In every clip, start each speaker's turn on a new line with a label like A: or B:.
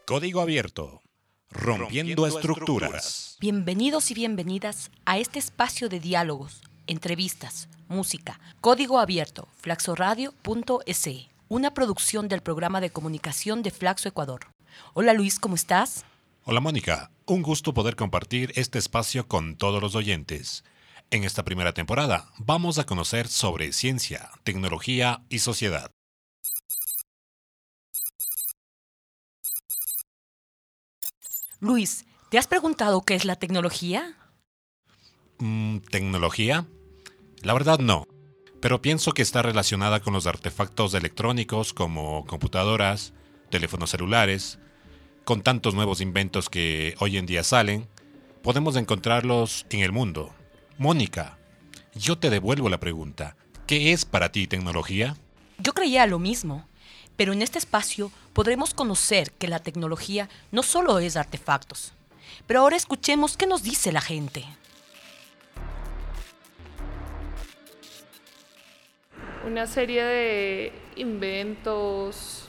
A: Código abierto, rompiendo estructuras.
B: Bienvenidos y bienvenidas a este espacio de diálogos, entrevistas, música, Código abierto, flaxoradio.es, una producción del programa de comunicación de Flaxo Ecuador. Hola Luis, ¿cómo estás?
A: Hola Mónica, un gusto poder compartir este espacio con todos los oyentes. En esta primera temporada vamos a conocer sobre ciencia, tecnología y sociedad.
B: Luis, ¿te has preguntado qué es la tecnología?
A: ¿Tecnología? La verdad no, pero pienso que está relacionada con los artefactos electrónicos como computadoras, teléfonos celulares. Con tantos nuevos inventos que hoy en día salen, podemos encontrarlos en el mundo. Mónica, yo te devuelvo la pregunta. ¿Qué es para ti tecnología?
B: Yo creía lo mismo, pero en este espacio podremos conocer que la tecnología no solo es artefactos. Pero ahora escuchemos qué nos dice la gente.
C: Una serie de inventos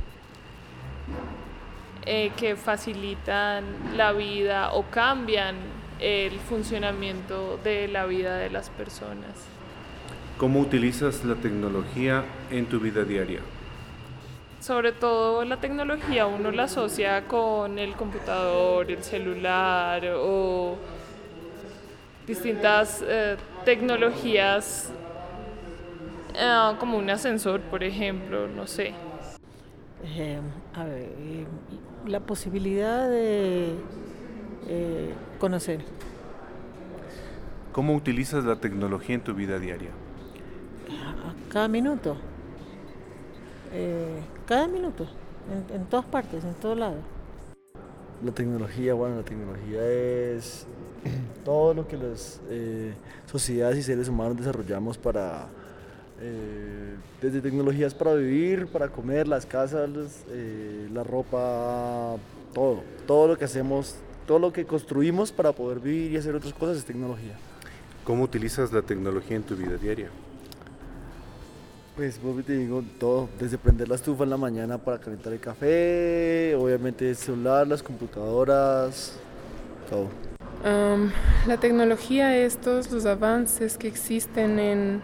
C: que facilitan la vida o cambian el funcionamiento de la vida de las personas.
D: ¿Cómo utilizas la tecnología en tu vida diaria?
C: Sobre todo la tecnología uno la asocia con el computador, el celular o distintas tecnologías como un ascensor, por ejemplo, no sé.
E: La posibilidad de conocer.
D: ¿Cómo utilizas la tecnología en tu vida diaria?
E: Cada minuto. En todas partes, en todos lados.
F: La tecnología es todo lo que las sociedades y seres humanos desarrollamos para, desde tecnologías para vivir, para comer, las casas, la ropa, todo lo que hacemos, todo lo que construimos para poder vivir y hacer otras cosas es tecnología.
D: ¿Cómo utilizas la tecnología en tu vida diaria?
F: Pues te digo todo, desde prender la estufa en la mañana para calentar el café, obviamente el celular, las computadoras, todo.
G: La tecnología es todos los avances que existen en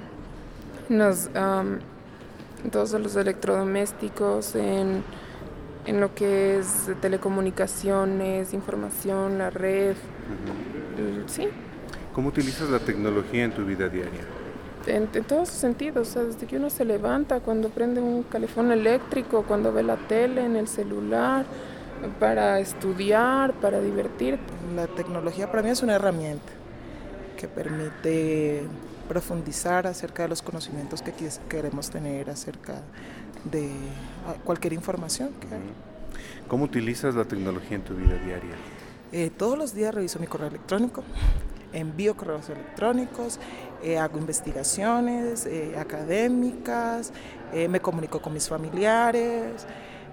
G: todos los electrodomésticos, en lo que es telecomunicaciones, información, la red, sí.
D: ¿Cómo utilizas la tecnología en tu vida diaria?
G: En todos sus sentidos, o sea, desde que uno se levanta, cuando prende un calefón eléctrico, cuando ve la tele, en el celular, para estudiar, para divertirte.
H: La tecnología para mí es una herramienta que permite profundizar acerca de los conocimientos que queremos tener acerca de cualquier información que hay.
D: ¿Cómo utilizas la tecnología en tu vida diaria?
H: Todos los días reviso mi correo electrónico, envío correos electrónicos, hago investigaciones académicas, me comunico con mis familiares,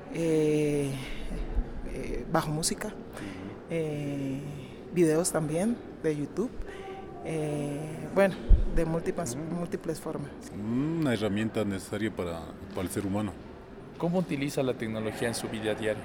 H: bajo música, videos también de YouTube, de múltiples formas.
I: Una herramienta necesaria para el ser humano.
J: ¿Cómo utiliza la tecnología en su vida diaria?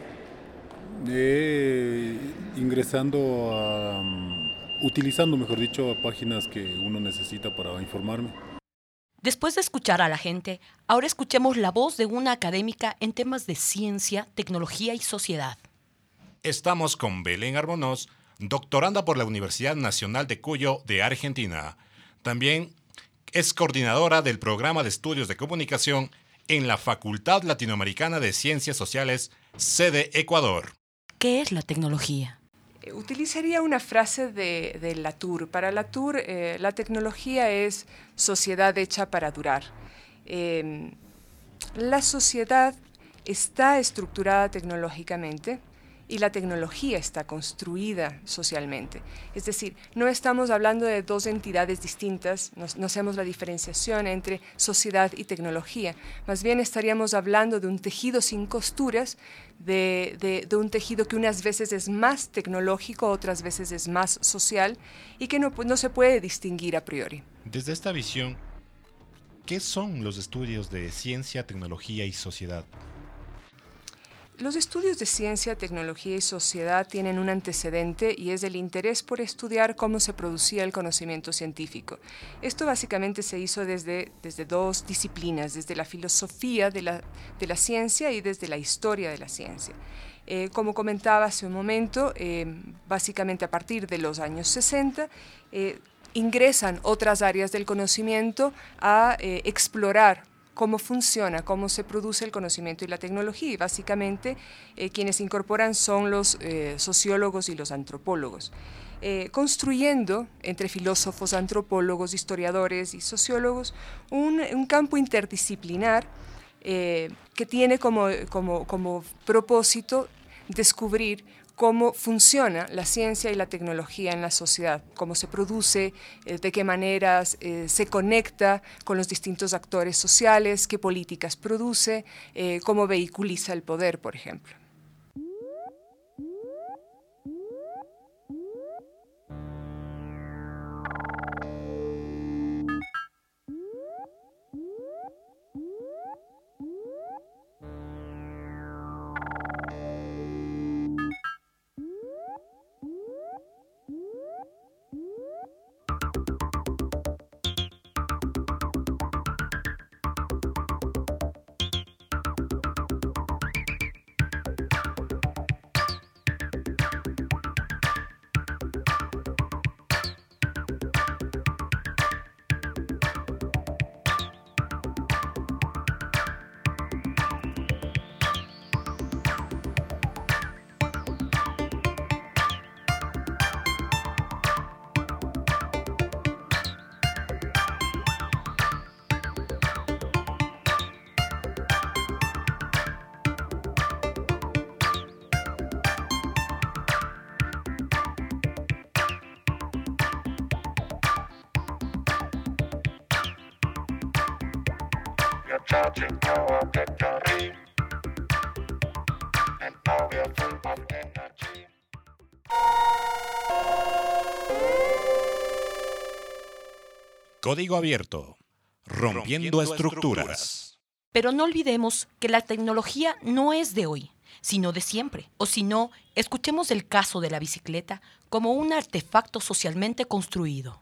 I: Utilizando, mejor dicho, páginas que uno necesita para informarme.
B: Después de escuchar a la gente, ahora escuchemos la voz de una académica en temas de ciencia, tecnología y sociedad.
A: Estamos con Belén Arbonós, doctoranda por la Universidad Nacional de Cuyo de Argentina. También es coordinadora del programa de estudios de comunicación en la Facultad Latinoamericana de Ciencias Sociales, sede Ecuador.
B: ¿Qué es la tecnología?
K: Utilizaría una frase de Latour. Para Latour, la tecnología es sociedad hecha para durar. La sociedad está estructurada tecnológicamente y la tecnología está construida socialmente. Es decir, no estamos hablando de dos entidades distintas, no hacemos la diferenciación entre sociedad y tecnología. Más bien estaríamos hablando de un tejido sin costuras, de un tejido que unas veces es más tecnológico, otras veces es más social y que no se puede distinguir a priori.
A: Desde esta visión, ¿qué son los estudios de ciencia, tecnología y sociedad?
K: Los estudios de ciencia, tecnología y sociedad tienen un antecedente y es el interés por estudiar cómo se producía el conocimiento científico. Esto básicamente se hizo desde dos disciplinas, desde la filosofía de la ciencia y desde la historia de la ciencia. Como comentaba hace un momento, básicamente a partir de los años 60, ingresan otras áreas del conocimiento a explorar cómo funciona, cómo se produce el conocimiento y la tecnología. Y básicamente quienes incorporan son los sociólogos y los antropólogos. Construyendo entre filósofos, antropólogos, historiadores y sociólogos un campo interdisciplinar que tiene como propósito descubrir cómo funciona la ciencia y la tecnología en la sociedad, cómo se produce, de qué maneras se conecta con los distintos actores sociales, qué políticas produce, cómo vehiculiza el poder, por ejemplo.
L: Charging power battery, and now we are full of energy.
A: Código abierto, rompiendo estructuras.
B: Pero no olvidemos que la tecnología no es de hoy, sino de siempre. O si no, escuchemos el caso de la bicicleta como un artefacto socialmente construido.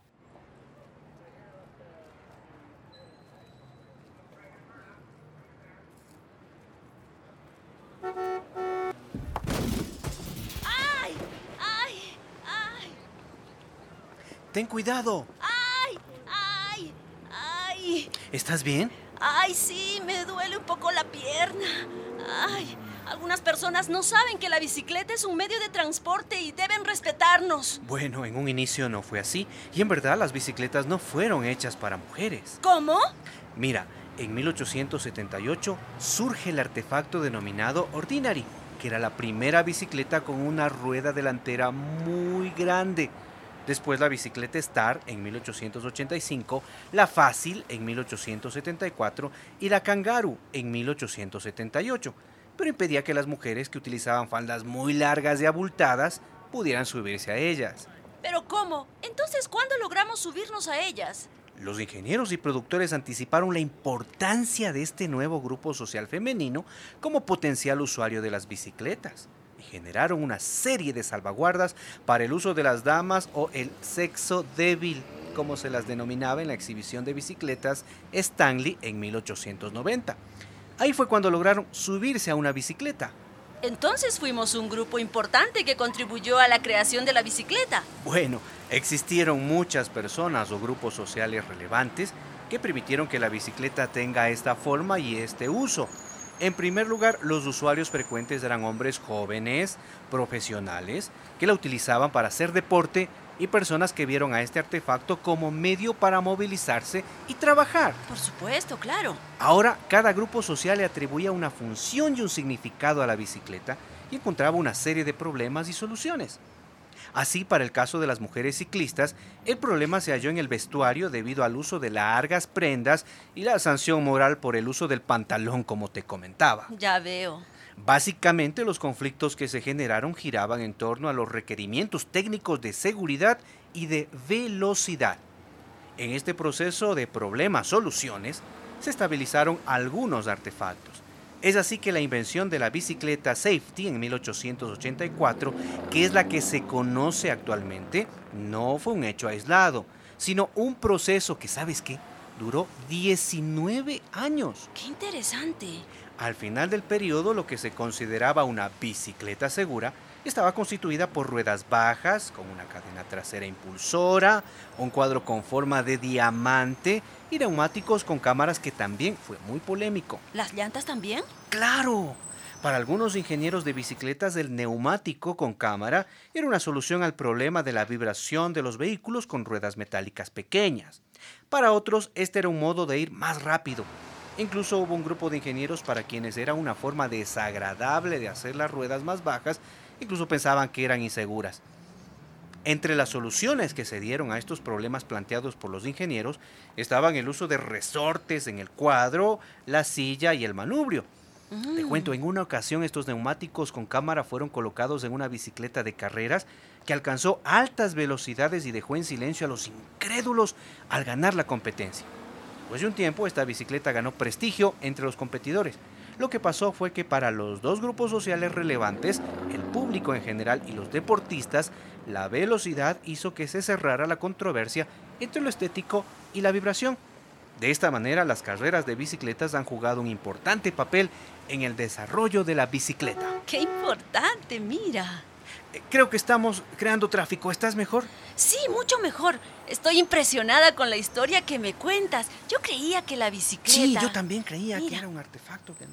M: ¡Ten cuidado!
N: ¡Ay! ¡Ay! ¡Ay!
M: ¿Estás bien?
N: ¡Ay, sí! Me duele un poco la pierna. ¡Ay! Algunas personas no saben que la bicicleta es un medio de transporte y deben respetarnos.
M: Bueno, en un inicio no fue así. Y en verdad las bicicletas no fueron hechas para mujeres.
N: ¿Cómo?
M: Mira, en 1878 surge el artefacto denominado Ordinary, que era la primera bicicleta con una rueda delantera muy grande. Después la bicicleta Star en 1885, la Fácil en 1874 y la Kangaroo en 1878, pero impedía que las mujeres que utilizaban faldas muy largas y abultadas pudieran subirse a ellas.
N: ¿Pero cómo? Entonces, ¿cuándo logramos subirnos a ellas?
M: Los ingenieros y productores anticiparon la importancia de este nuevo grupo social femenino como potencial usuario de las bicicletas. Y generaron una serie de salvaguardas para el uso de las damas o el sexo débil, como se las denominaba en la exhibición de bicicletas Stanley en 1890. Ahí fue cuando lograron subirse a una bicicleta.
N: Entonces fuimos un grupo importante que contribuyó a la creación de la bicicleta.
M: Bueno, existieron muchas personas o grupos sociales relevantes que permitieron que la bicicleta tenga esta forma y este uso. En primer lugar, los usuarios frecuentes eran hombres jóvenes, profesionales, que la utilizaban para hacer deporte y personas que vieron a este artefacto como medio para movilizarse y trabajar.
N: Por supuesto, claro.
M: Ahora, cada grupo social le atribuía una función y un significado a la bicicleta y encontraba una serie de problemas y soluciones. Así, para el caso de las mujeres ciclistas, el problema se halló en el vestuario debido al uso de largas prendas y la sanción moral por el uso del pantalón, como te comentaba.
N: Ya veo.
M: Básicamente, los conflictos que se generaron giraban en torno a los requerimientos técnicos de seguridad y de velocidad. En este proceso de problemas-soluciones, se estabilizaron algunos artefactos. Es así que la invención de la bicicleta Safety en 1884, que es la que se conoce actualmente, no fue un hecho aislado, sino un proceso que, ¿sabes qué?, duró 19 años.
N: ¡Qué interesante!
M: Al final del periodo, lo que se consideraba una bicicleta segura estaba constituida por ruedas bajas, con una cadena trasera impulsora, un cuadro con forma de diamante y neumáticos con cámaras, que también fue muy polémico.
N: ¿Las llantas también?
M: ¡Claro! Para algunos ingenieros de bicicletas, el neumático con cámara era una solución al problema de la vibración de los vehículos con ruedas metálicas pequeñas. Para otros, este era un modo de ir más rápido. Incluso hubo un grupo de ingenieros para quienes era una forma desagradable de hacer las ruedas más bajas, incluso pensaban que eran inseguras. Entre las soluciones que se dieron a estos problemas planteados por los ingenieros estaban el uso de resortes en el cuadro, la silla y el manubrio. Te cuento, en una ocasión estos neumáticos con cámara fueron colocados en una bicicleta de carreras que alcanzó altas velocidades y dejó en silencio a los incrédulos al ganar la competencia. Después de un tiempo, esta bicicleta ganó prestigio entre los competidores. Lo que pasó fue que para los dos grupos sociales relevantes, el público en general y los deportistas, la velocidad hizo que se cerrara la controversia entre lo estético y la vibración. De esta manera, las carreras de bicicletas han jugado un importante papel en el desarrollo de la bicicleta.
N: ¡Qué importante! Mira.
M: Creo que estamos creando tráfico. ¿Estás mejor?
N: Sí, mucho mejor. Estoy impresionada con la historia que me cuentas. Yo creía que la bicicleta...
M: Sí, yo también creía que era un artefacto que no...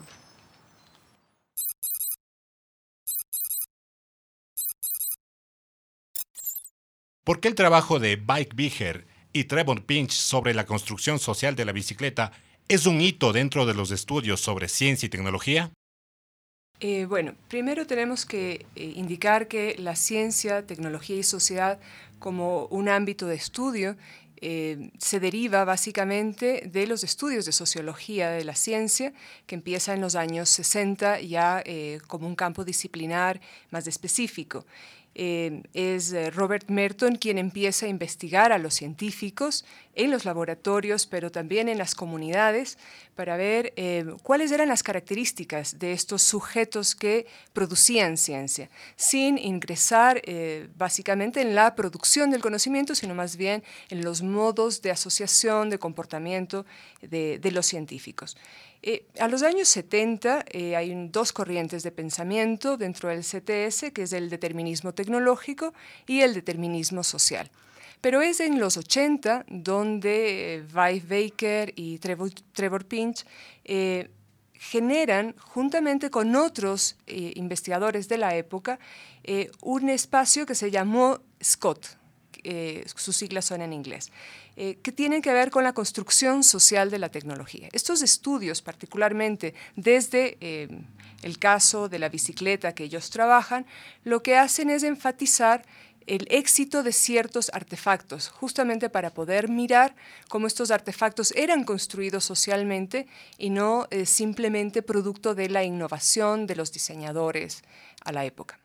A: ¿Por qué el trabajo de Mike Beher y Trevor Pinch sobre la construcción social de la bicicleta es un hito dentro de los estudios sobre ciencia y tecnología?
K: Bueno, primero tenemos que indicar que la ciencia, tecnología y sociedad como un ámbito de estudio se deriva básicamente de los estudios de sociología de la ciencia, que empieza en los años 60 ya como un campo disciplinar más específico. Es Robert Merton quien empieza a investigar a los científicos en los laboratorios, pero también en las comunidades, para ver cuáles eran las características de estos sujetos que producían ciencia, sin ingresar básicamente en la producción del conocimiento, sino más bien en los modos de asociación, de comportamiento de los científicos. A los años 70 hay dos corrientes de pensamiento dentro del CTS, que es el determinismo tecnológico y el determinismo social. Pero es en los 80 donde Mike Beher y Trevor Pinch generan, juntamente con otros investigadores de la época, un espacio que se llamó SCOT, sus siglas son en inglés, que tienen que ver con la construcción social de la tecnología. Estos estudios, particularmente desde el caso de la bicicleta que ellos trabajan, lo que hacen es enfatizar el éxito de ciertos artefactos, justamente para poder mirar cómo estos artefactos eran construidos socialmente y no simplemente producto de la innovación de los diseñadores a la época.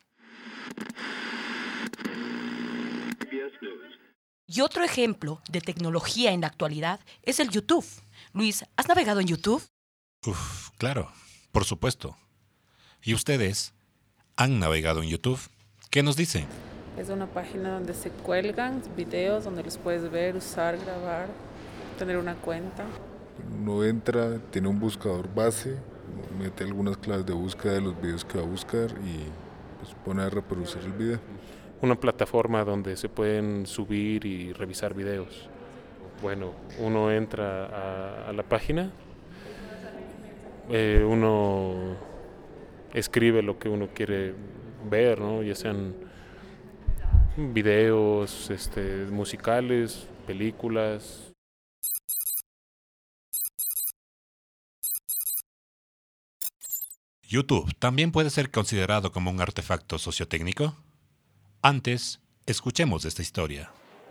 B: Y otro ejemplo de tecnología en la actualidad es el YouTube. Luis, ¿has navegado en YouTube?
A: Claro, por supuesto. ¿Y ustedes han navegado en YouTube? ¿Qué nos dicen?
O: Es una página donde se cuelgan videos, donde los puedes ver, usar, grabar, tener una cuenta.
I: Uno entra, tiene un buscador base, mete algunas claves de búsqueda de los videos que va a buscar y pues pone a reproducir el video.
P: Una plataforma donde se pueden subir y revisar videos. Bueno, uno entra a la página, uno escribe lo que uno quiere ver, ¿no? Ya sean videos, musicales, películas.
A: ¿YouTube también puede ser considerado como un artefacto sociotécnico? Antes, escuchemos esta historia.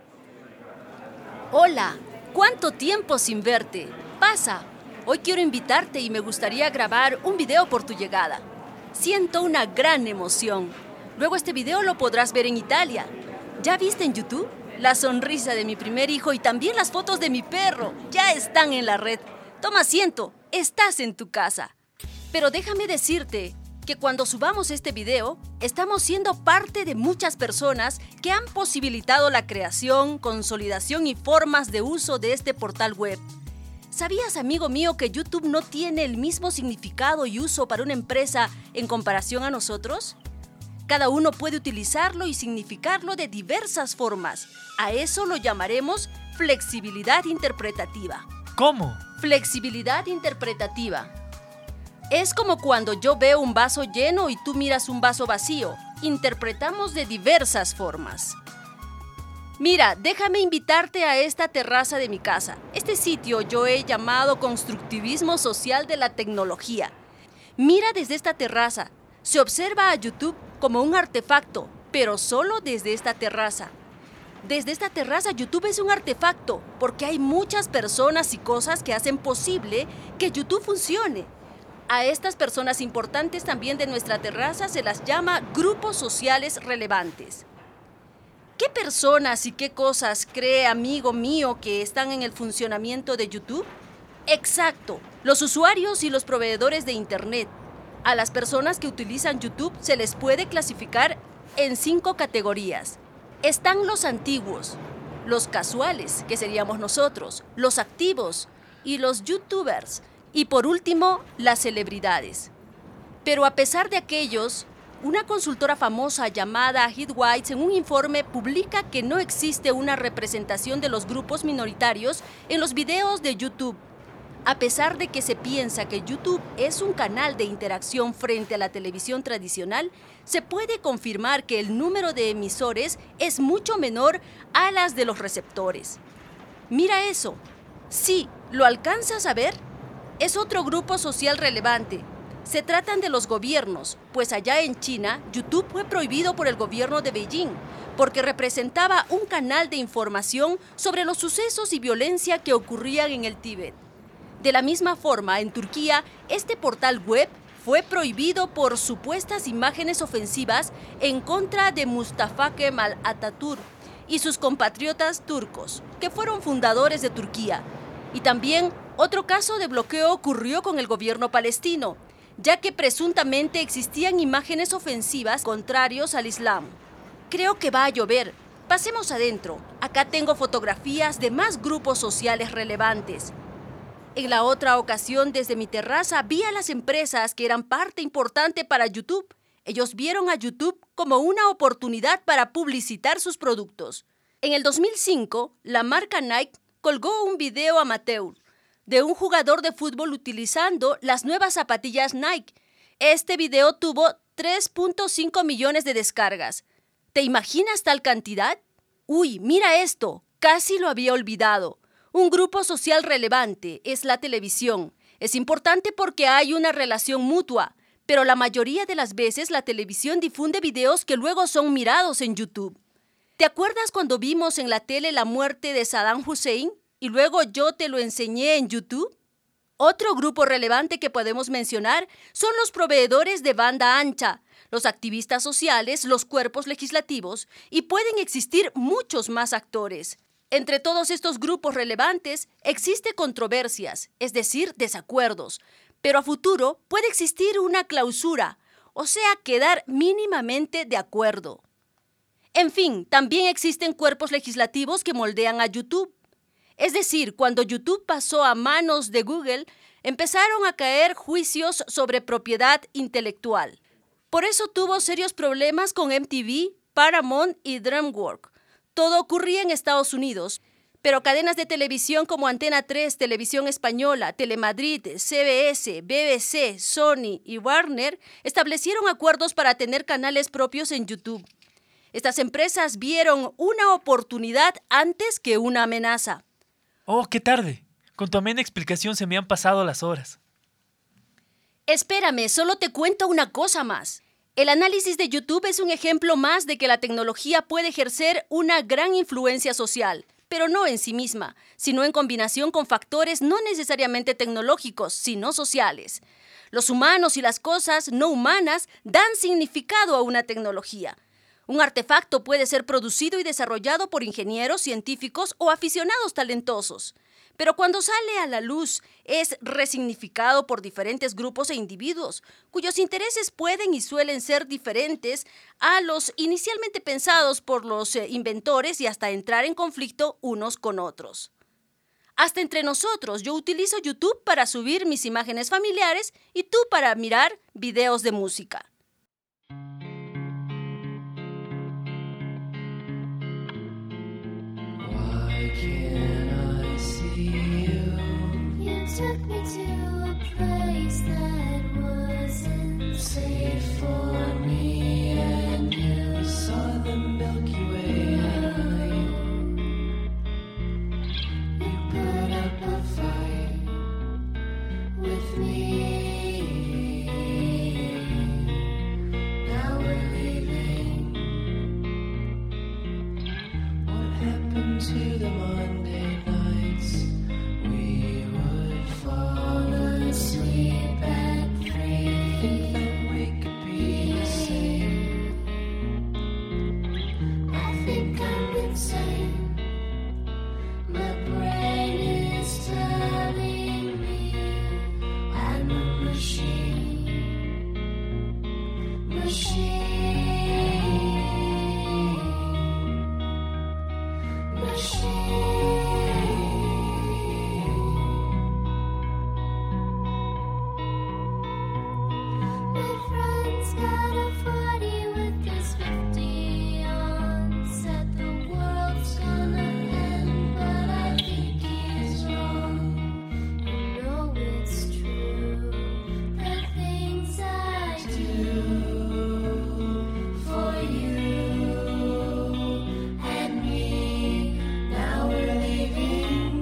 N: Hola, ¿cuánto tiempo sin verte? Pasa, hoy quiero invitarte y me gustaría grabar un video por tu llegada. Siento una gran emoción. Luego este video lo podrás ver en Italia. ¿Ya viste en YouTube? La sonrisa de mi primer hijo y también las fotos de mi perro ya están en la red. Toma asiento, estás en tu casa. Pero déjame decirte que cuando subamos este video, estamos siendo parte de muchas personas que han posibilitado la creación, consolidación y formas de uso de este portal web. ¿Sabías, amigo mío, que YouTube no tiene el mismo significado y uso para una empresa en comparación a nosotros? Cada uno puede utilizarlo y significarlo de diversas formas. A eso lo llamaremos flexibilidad interpretativa.
Q: ¿Cómo?
N: Flexibilidad interpretativa. Es como cuando yo veo un vaso lleno y tú miras un vaso vacío. Interpretamos de diversas formas. Mira, déjame invitarte a esta terraza de mi casa. Este sitio yo he llamado constructivismo social de la tecnología. Mira desde esta terraza. Se observa a YouTube como un artefacto, pero solo desde esta terraza. Desde esta terraza, YouTube es un artefacto porque hay muchas personas y cosas que hacen posible que YouTube funcione. A estas personas importantes también de nuestra terraza se las llama grupos sociales relevantes. ¿Qué personas y qué cosas cree, amigo mío, que están en el funcionamiento de YouTube? Exacto, los usuarios y los proveedores de Internet. A las personas que utilizan YouTube se les puede clasificar en 5 categorías. Están los antiguos, los casuales, que seríamos nosotros, los activos y los YouTubers. Y por último, las celebridades. Pero a pesar de aquellos, una consultora famosa llamada Hitwise en un informe publica que no existe una representación de los grupos minoritarios en los videos de YouTube. A pesar de que se piensa que YouTube es un canal de interacción frente a la televisión tradicional, se puede confirmar que el número de emisores es mucho menor a las de los receptores. Mira eso. Sí, ¿lo alcanzas a ver? Es otro grupo social relevante. Se tratan de los gobiernos, pues allá en China, YouTube fue prohibido por el gobierno de Beijing, porque representaba un canal de información sobre los sucesos y violencia que ocurrían en el Tíbet. De la misma forma, en Turquía, este portal web fue prohibido por supuestas imágenes ofensivas en contra de Mustafa Kemal Atatürk y sus compatriotas turcos, que fueron fundadores de Turquía. Y también otro caso de bloqueo ocurrió con el gobierno palestino, ya que presuntamente existían imágenes ofensivas contrarios al Islam. Creo que va a llover. Pasemos adentro. Acá tengo fotografías de más grupos sociales relevantes. En la otra ocasión, desde mi terraza, vi a las empresas que eran parte importante para YouTube. Ellos vieron a YouTube como una oportunidad para publicitar sus productos. En el 2005, la marca Nike colgó un video amateur de un jugador de fútbol utilizando las nuevas zapatillas Nike. Este video tuvo 3.5 millones de descargas. ¿Te imaginas tal cantidad? Uy, mira esto, casi lo había olvidado. Un grupo social relevante es la televisión. Es importante porque hay una relación mutua, pero la mayoría de las veces la televisión difunde videos que luego son mirados en YouTube. ¿Te acuerdas cuando vimos en la tele la muerte de Saddam Hussein y luego yo te lo enseñé en YouTube? Otro grupo relevante que podemos mencionar son los proveedores de banda ancha, los activistas sociales, los cuerpos legislativos y pueden existir muchos más actores. Entre todos estos grupos relevantes existen controversias, es decir, desacuerdos, pero a futuro puede existir una clausura, o sea, quedar mínimamente de acuerdo. En fin, también existen cuerpos legislativos que moldean a YouTube. Es decir, cuando YouTube pasó a manos de Google, empezaron a caer juicios sobre propiedad intelectual. Por eso tuvo serios problemas con MTV, Paramount y DreamWorks. Todo ocurría en Estados Unidos, pero cadenas de televisión como Antena 3, Televisión Española, Telemadrid, CBS, BBC, Sony y Warner establecieron acuerdos para tener canales propios en YouTube. Estas empresas vieron una oportunidad antes que una amenaza.
Q: ¡Oh, qué tarde! Con tu amena explicación se me han pasado las horas.
N: Espérame, solo te cuento una cosa más. El análisis de YouTube es un ejemplo más de que la tecnología puede ejercer una gran influencia social, pero no en sí misma, sino en combinación con factores no necesariamente tecnológicos, sino sociales. Los humanos y las cosas no humanas dan significado a una tecnología. Un artefacto puede ser producido y desarrollado por ingenieros, científicos o aficionados talentosos. pero cuando sale a la luz es resignificado por diferentes grupos e individuos, cuyos intereses pueden y suelen ser diferentes a los inicialmente pensados por los inventores y hasta entrar en conflicto unos con otros. Hasta entre nosotros, yo utilizo YouTube para subir mis imágenes familiares y tú para mirar videos de música.
R: Took me to a place that wasn't safe for me, and you saw the Milky Way. You put up a fight with me. Now we're leaving. What happened to the Monday nights? We would fall asleep at 3. Think that we could be the same. I think I'm insane. My brain is telling me I'm a machine. My friend's got a 40 with his 50 on. Said the world's gonna end, but I think he is wrong. You know it's true. The things I do for you and me. Now we're leaving.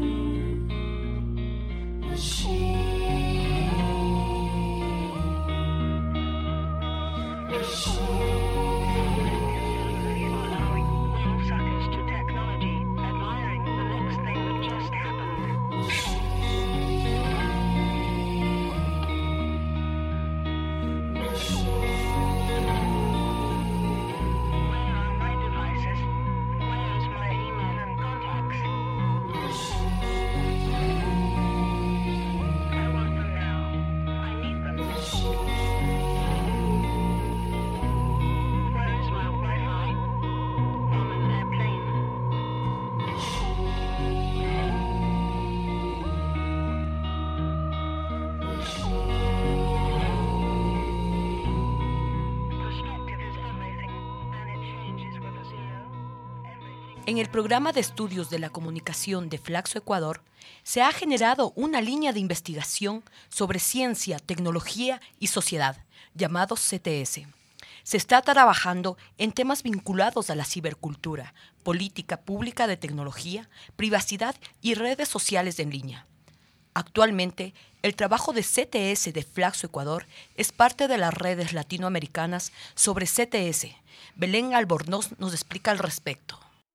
B: En el programa de estudios de la comunicación de Flaxo Ecuador, se ha generado una línea de investigación sobre ciencia, tecnología y sociedad, llamado CTS. Se está trabajando en temas vinculados a la cibercultura, política pública de tecnología, privacidad y redes sociales en línea. Actualmente, el trabajo de CTS de Flaxo Ecuador es parte de las redes latinoamericanas sobre CTS. Belén Albornoz nos explica al respecto.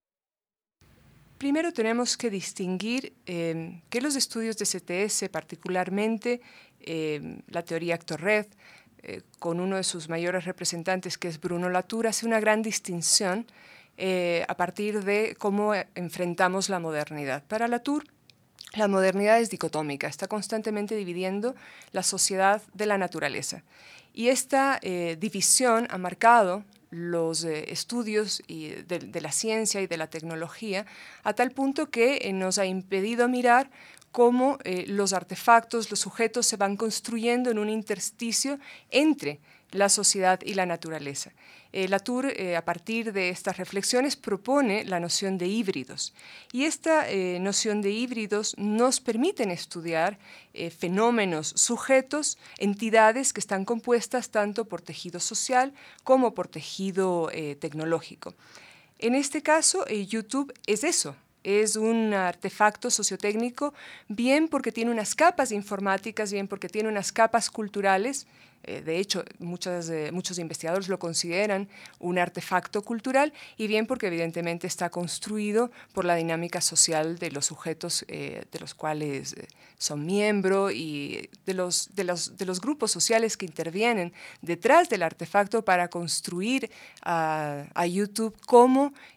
K: Primero tenemos que distinguir que los estudios de CTS, particularmente la teoría Actor-Red, con uno de sus mayores representantes, que es Bruno Latour, hace una gran distinción a partir de cómo enfrentamos la modernidad. Para Latour, la modernidad es dicotómica, está constantemente dividiendo la sociedad de la naturaleza. Y esta división ha marcado los estudios de la ciencia y de la tecnología a tal punto que nos ha impedido mirar cómo los artefactos, los sujetos se van construyendo en un intersticio entre la sociedad y la naturaleza. Latour, a partir de estas reflexiones, propone la noción de híbridos. Y esta noción de híbridos nos permiten estudiar fenómenos, sujetos, entidades que están compuestas tanto por tejido social como por tejido tecnológico. En este caso, YouTube es eso. Es un artefacto sociotécnico, bien porque tiene unas capas informáticas, bien porque tiene unas capas culturales. De hecho, muchos investigadores lo consideran un artefacto cultural, y bien porque evidentemente está construido por la dinámica social de los sujetos de los cuales son miembros y de los grupos sociales que intervienen detrás del artefacto para construir a YouTube como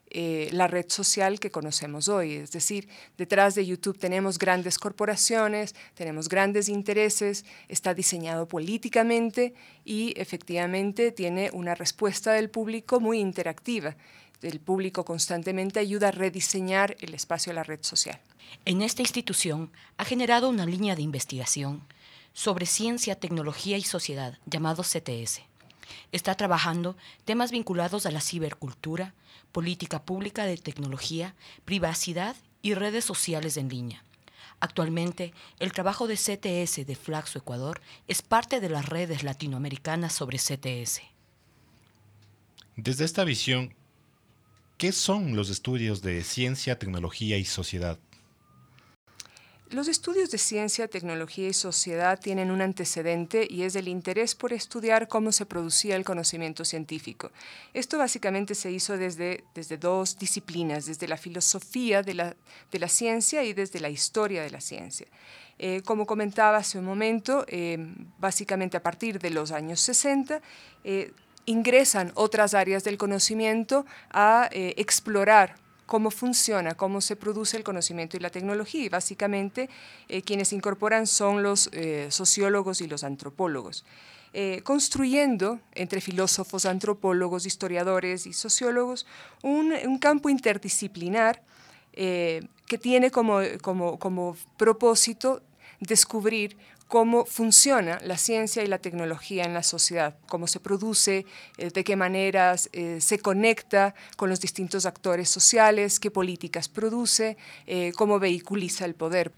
K: la red social que conocemos hoy. Es decir, detrás de YouTube tenemos grandes corporaciones, tenemos grandes intereses, está diseñado políticamente y efectivamente tiene una respuesta del público muy interactiva. El público constantemente ayuda a rediseñar el espacio de la red social.
B: En esta institución ha generado una línea de investigación sobre ciencia, tecnología y sociedad llamado CTS. Está trabajando temas vinculados a la cibercultura, política pública de tecnología, privacidad y redes sociales en línea. Actualmente, el trabajo de CTS de Flaxo Ecuador es parte de las redes latinoamericanas sobre CTS.
A: Desde esta visión, ¿qué son los estudios de ciencia, tecnología y sociedad?
K: Los estudios de ciencia, tecnología y sociedad tienen un antecedente y es el interés por estudiar cómo se producía el conocimiento científico. Esto básicamente se hizo desde dos disciplinas, desde la filosofía de la ciencia y desde la historia de la ciencia. Como comentaba hace un momento, básicamente a partir de los años 60, ingresan otras áreas del conocimiento a explorar cómo funciona, cómo se produce el conocimiento y la tecnología. Y básicamente quienes incorporan son los sociólogos y los antropólogos, construyendo entre filósofos, antropólogos, historiadores y sociólogos un campo interdisciplinar que tiene como propósito descubrir cómo funciona la ciencia y la tecnología en la sociedad, cómo se produce, de qué maneras se conecta con los distintos actores sociales, qué políticas produce, cómo vehiculiza el poder.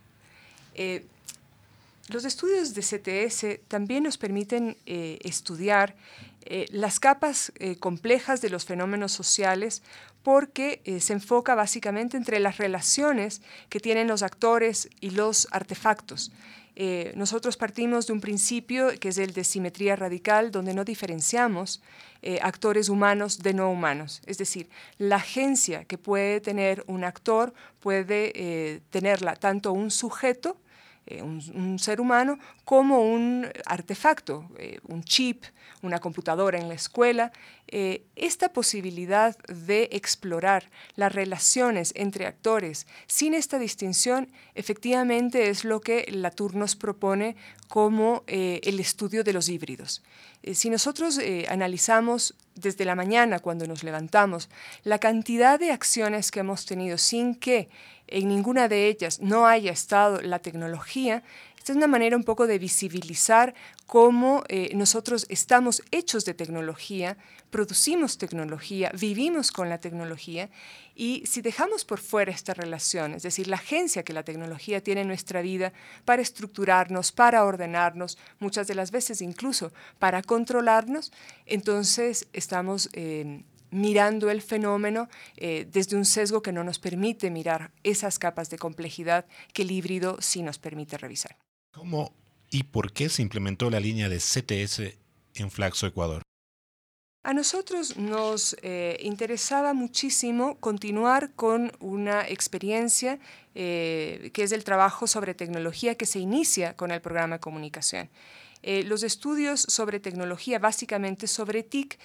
K: Los estudios de CTS también nos permiten estudiar las capas complejas de los fenómenos sociales porque se enfoca básicamente entre las relaciones que tienen los actores y los artefactos. Nosotros partimos de un principio que es el de simetría radical, donde no diferenciamos actores humanos de no humanos. Es decir, la agencia que puede tener un actor puede tenerla tanto un sujeto, un ser humano, como un artefacto, un chip, una computadora en la escuela. Esta posibilidad de explorar las relaciones entre actores sin esta distinción efectivamente es lo que Latour nos propone como el estudio de los híbridos. Si nosotros analizamos desde la mañana cuando nos levantamos la cantidad de acciones que hemos tenido sin que en ninguna de ellas no haya estado la tecnología, esta es una manera un poco de visibilizar cómo nosotros estamos hechos de tecnología, producimos tecnología, vivimos con la tecnología, y si dejamos por fuera esta relación, es decir, la agencia que la tecnología tiene en nuestra vida para estructurarnos, para ordenarnos, muchas de las veces incluso para controlarnos, entonces estamos mirando el fenómeno desde un sesgo que no nos permite mirar esas capas de complejidad que el híbrido sí nos permite revisar.
A: ¿Cómo y por qué se implementó la línea de CTS en Flaxo Ecuador?
K: A nosotros nos interesaba muchísimo continuar con una experiencia que es el trabajo sobre tecnología que se inicia con el programa de comunicación. Los estudios sobre tecnología, básicamente sobre TIC,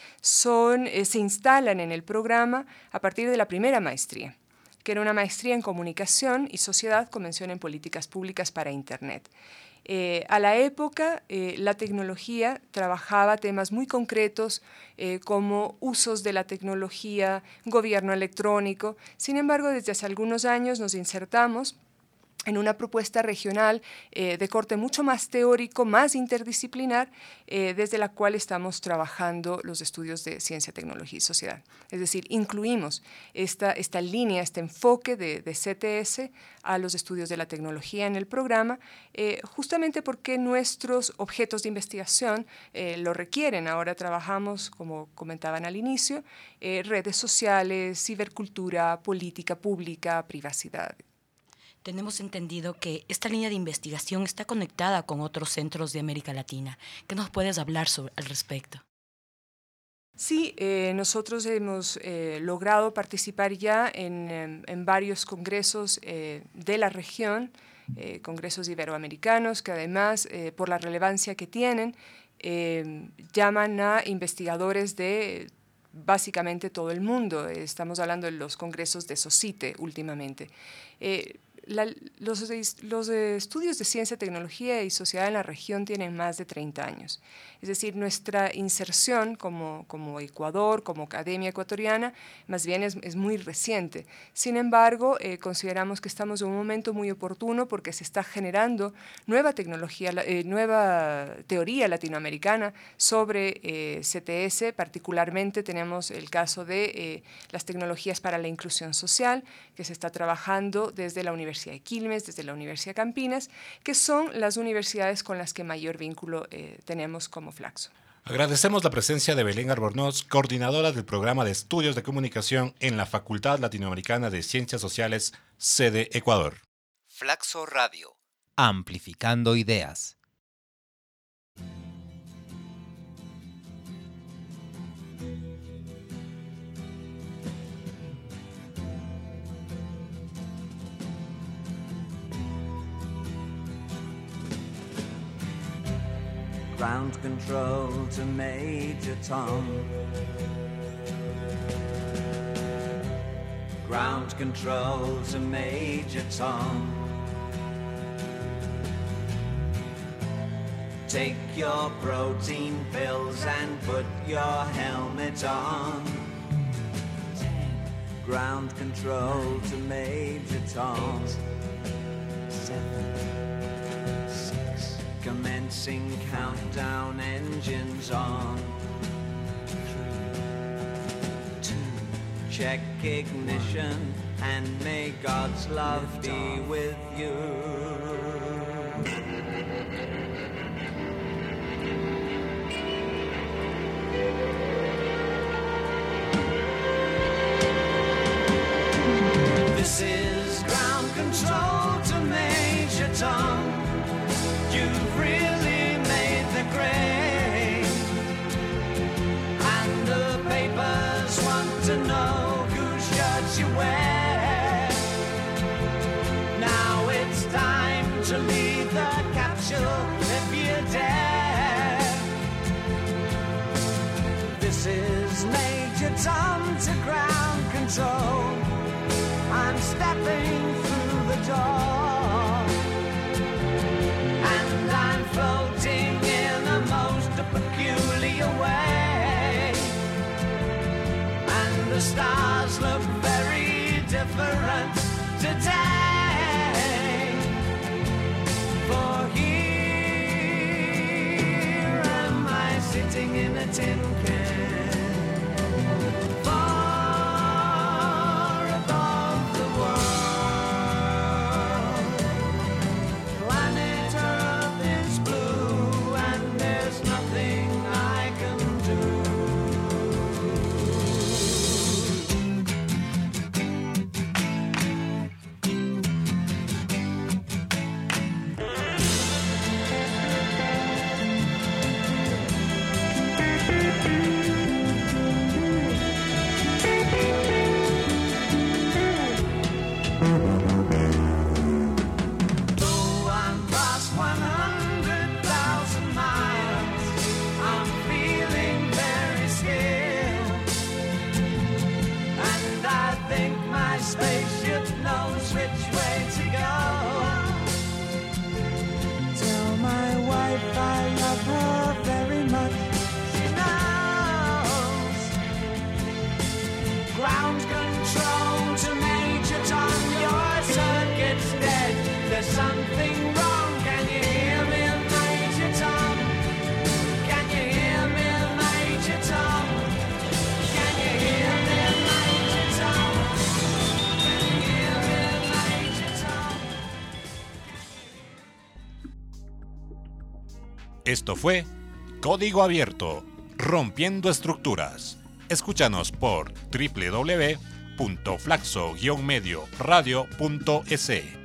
K: se instalan en el programa a partir de la primera maestría, que era una maestría en comunicación y sociedad con mención en políticas públicas para Internet. A la época, la tecnología trabajaba temas muy concretos como usos de la tecnología, gobierno electrónico. Sin embargo, desde hace algunos años nos insertamos en una propuesta regional de corte mucho más teórico, más interdisciplinar, desde la cual estamos trabajando los estudios de ciencia, tecnología y sociedad. Es decir, incluimos esta línea, este enfoque de CTS a los estudios de la tecnología en el programa, justamente porque nuestros objetos de investigación lo requieren. Ahora trabajamos, como comentaban al inicio, redes sociales, cibercultura, política pública, privacidad.
B: Tenemos entendido que esta línea de investigación está conectada con otros centros de América Latina. ¿Qué nos puedes hablar al respecto?
K: Sí, nosotros hemos logrado participar ya en varios congresos de la región, congresos iberoamericanos, que además, por la relevancia que tienen, llaman a investigadores de básicamente todo el mundo. Estamos hablando de los congresos de SOCITE últimamente. Los estudios de ciencia, tecnología y sociedad en la región tienen más de 30 años. Es decir, nuestra inserción como Ecuador, como academia ecuatoriana, más bien es muy reciente. Sin embargo, consideramos que estamos en un momento muy oportuno porque se está generando nueva tecnología, nueva teoría latinoamericana sobre CTS. Particularmente tenemos el caso de las tecnologías para la inclusión social, que se está trabajando desde la Universidad de Quilmes, desde la Universidad de Campinas, que son las universidades con las que mayor vínculo tenemos como Flaxo.
A: Agradecemos la presencia de Belén Albornoz, coordinadora del programa de estudios de comunicación en la Facultad Latinoamericana de Ciencias Sociales, sede Ecuador.
M: Flaxo Radio, amplificando ideas.
S: Ground control to Major Tom. Ground control to Major Tom. Take your protein pills and put your helmet on. Ground control to Major Tom. 7, 6. Commencing countdown, engines on. 3, 2. Check ignition and may God's love be with you. This is ground control to Major Tom. You've really made the grade, and the papers want to know whose shirts you wear. Now it's time to leave the capsule if you dare. This is Major Tom to ground control. I'm stepping through the door, and I'm floating in a most peculiar way, and the stars look very different today. For here am I sitting in a tin can.
A: Esto fue Código Abierto, rompiendo estructuras. Escúchanos por www.flaxo-medioradio.es.